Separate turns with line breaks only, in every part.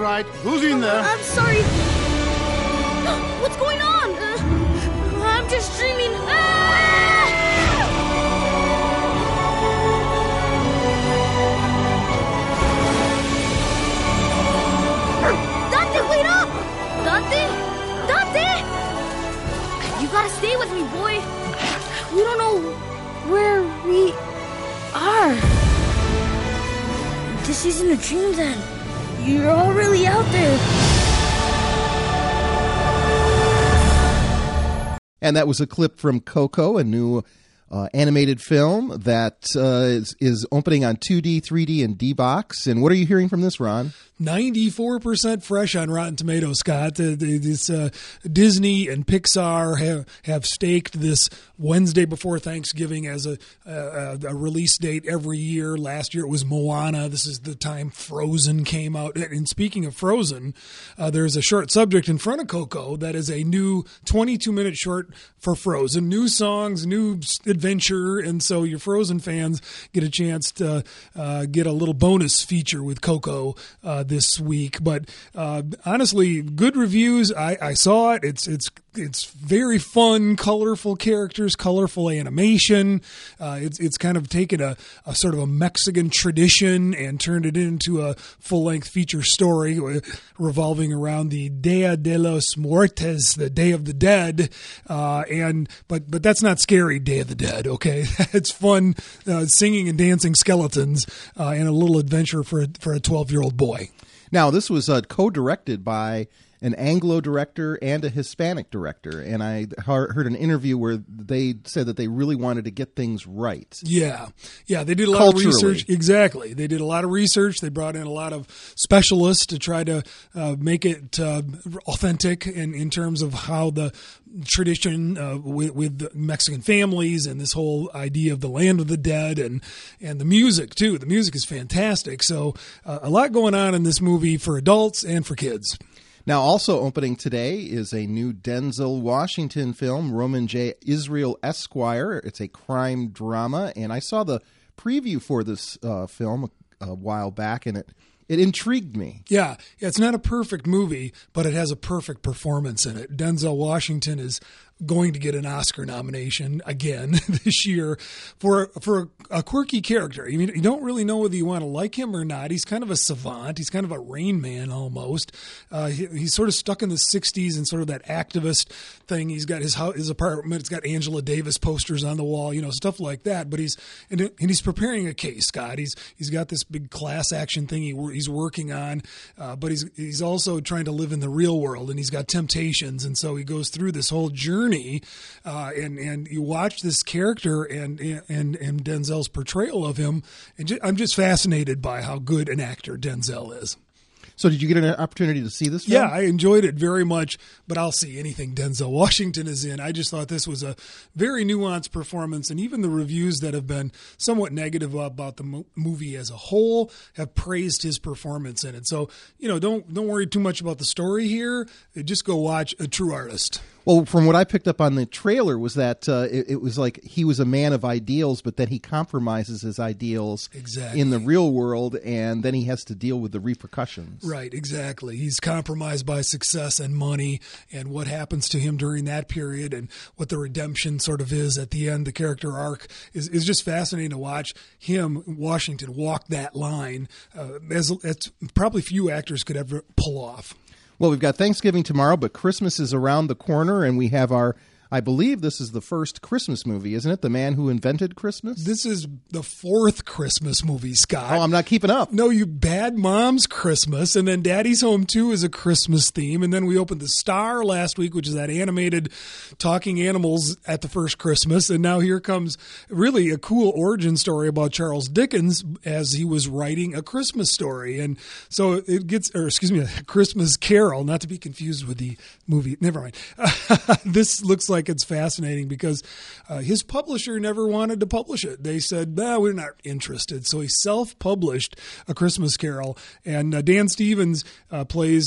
right. Who's in there?
I'm sorry. What's going on? I'm just dreaming. Dante, wait up! Dante? You gotta stay with me, boy. We don't know where we are. This isn't a dream, then. You're all really out there.
And that was a clip from Coco, a new animated film that is opening on 2D, 3D, and D-Box. And what are you hearing from this, Ron?
94% fresh on Rotten Tomatoes, Scott. Disney and Pixar have staked this Wednesday before Thanksgiving as a release date every year. Last year it was Moana. This is the time Frozen came out. And speaking of Frozen, there's a short subject in front of Coco that is a new 22-minute short for Frozen. New songs, new adventure, and so your Frozen fans get a chance to get a little bonus feature with Coco this week. But honestly, good reviews. I saw it. It's very fun, colorful characters, colorful animation. It's kind of taken a sort of a Mexican tradition and turned it into a full-length feature story revolving around the Dia de los Muertos, the Day of the Dead. But that's not scary, Day of the Dead, okay? It's fun, singing and dancing skeletons and a little adventure for a 12-year-old boy.
Now, this was co-directed by an Anglo director and a Hispanic director, and I heard an interview where they said that they really wanted to get things right.
Yeah, they did a lot of research. Exactly. They did a lot of research. They brought in a lot of specialists to try to make it authentic in terms of how the tradition with Mexican families and this whole idea of the land of the dead and the music, too. The music is fantastic. So a lot going on in this movie for adults and for kids.
Now, also opening today is a new Denzel Washington film, Roman J. Israel Esquire. It's a crime drama, and I saw the preview for this film a while back, and it intrigued me.
Yeah, it's not a perfect movie, but it has a perfect performance in it. Denzel Washington is going to get an Oscar nomination again this year for a quirky character. I mean, you don't really know whether you want to like him or not. He's kind of a savant. He's kind of a Rain Man almost. He's sort of stuck in the 60s and sort of that activist thing. He's got his apartment. It's got Angela Davis posters on the wall, stuff like that. But he's preparing a case, Scott. He's got this big class action thing he's working on, but he's also trying to live in the real world, and he's got temptations, and so he goes through this whole journey. And you watch this character and Denzel's portrayal of him, and I'm just fascinated by how good an actor Denzel is.
So did you get an opportunity to see this film?
Yeah, I enjoyed it very much, but I'll see anything Denzel Washington is in. I just thought this was a very nuanced performance, and even the reviews that have been somewhat negative about the movie as a whole have praised his performance in it. So, don't worry too much about the story here. Just go watch A True Artist.
Well, from what I picked up on the trailer was that it was like he was a man of ideals, but then he compromises his ideals in the real world, and then he has to deal with the repercussions.
Right, exactly. He's compromised by success and money, and what happens to him during that period and what the redemption sort of is at the end. The character arc is just fascinating to watch him, Washington, walk that line as probably few actors could ever pull off.
Well, we've got Thanksgiving tomorrow, but Christmas is around the corner, and we have I believe this is the first Christmas movie, isn't it? The Man Who Invented Christmas?
This is the fourth Christmas movie, Scott.
Oh, I'm not keeping up.
No, you Bad Moms Christmas, and then Daddy's Home 2 is a Christmas theme, and then we opened The Star last week, which is that animated talking animals at the first Christmas, and now here comes really a cool origin story about Charles Dickens as he was writing a Christmas story, and so it gets, a Christmas Carol, not to be confused with the movie, never mind. This looks like like it's fascinating because his publisher never wanted to publish it. They said, "No, we're not interested." So he self-published A Christmas Carol, and Dan Stevens plays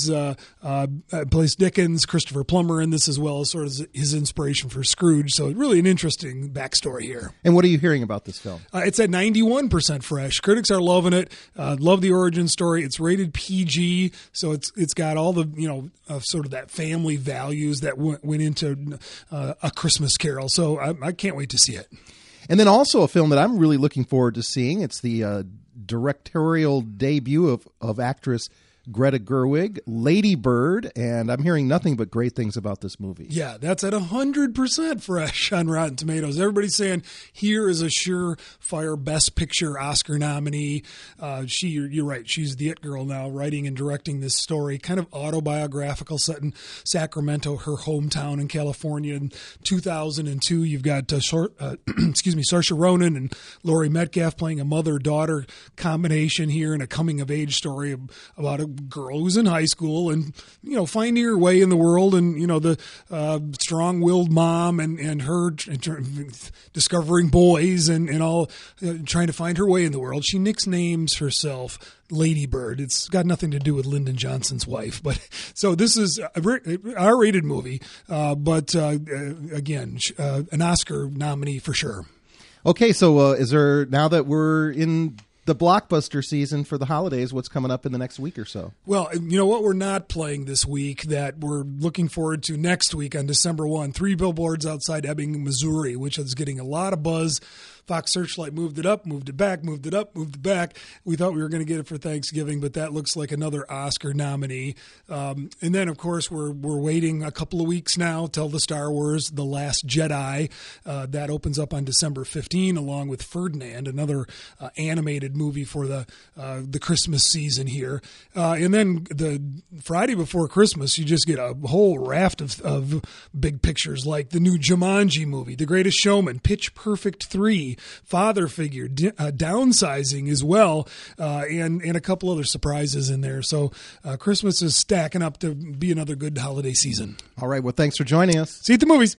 Dickens, Christopher Plummer in this, as well as sort of his inspiration for Scrooge. So really an interesting backstory here.
And what are you hearing about this film?
It's at 91% fresh. Critics are loving it. Love the origin story. It's rated PG, so it's got all the sort of that family values that went into A Christmas Carol. So I can't wait to see it.
And then also a film that I'm really looking forward to seeing. It's the directorial debut of actress Greta Gerwig, Lady Bird, and I'm hearing nothing but great things about this movie.
Yeah, that's at 100% fresh on Rotten Tomatoes. Everybody's saying here is a surefire Best Picture Oscar nominee. You're right, she's the it girl now, writing and directing this story, kind of autobiographical, set in Sacramento, her hometown in California. In 2002, you've got Saoirse Ronan and Laurie Metcalf playing a mother-daughter combination here in a coming-of-age story about a girl who's in high school and finding her way in the world, and the strong-willed mom and her discovering boys and all, trying to find her way in the world. She nicknames herself Lady Bird. It's got nothing to do with Lyndon Johnson's wife, but so this is an R-rated movie, but again, an Oscar nominee for sure.
Okay, so is there, now that we're in the blockbuster season for the holidays, what's coming up in the next week or so?
Well, you know what we're not playing this week that we're looking forward to next week on December 1, 3 Billboards Outside Ebbing, Missouri, which is getting a lot of buzz. Fox Searchlight moved it up, moved it back, moved it up, moved it back. We thought we were going to get it for Thanksgiving, but that looks like another Oscar nominee. And then, of course, we're waiting a couple of weeks now till the Star Wars The Last Jedi. That opens up on December 15, along with Ferdinand, another animated movie for the Christmas season here. And then the Friday before Christmas, you just get a whole raft of big pictures like the new Jumanji movie, The Greatest Showman, Pitch Perfect 3, Father Figure, Downsizing as well, and a couple other surprises in there. So Christmas is stacking up to be another good holiday season.
All right. Well, thanks for joining us.
See you at the movies.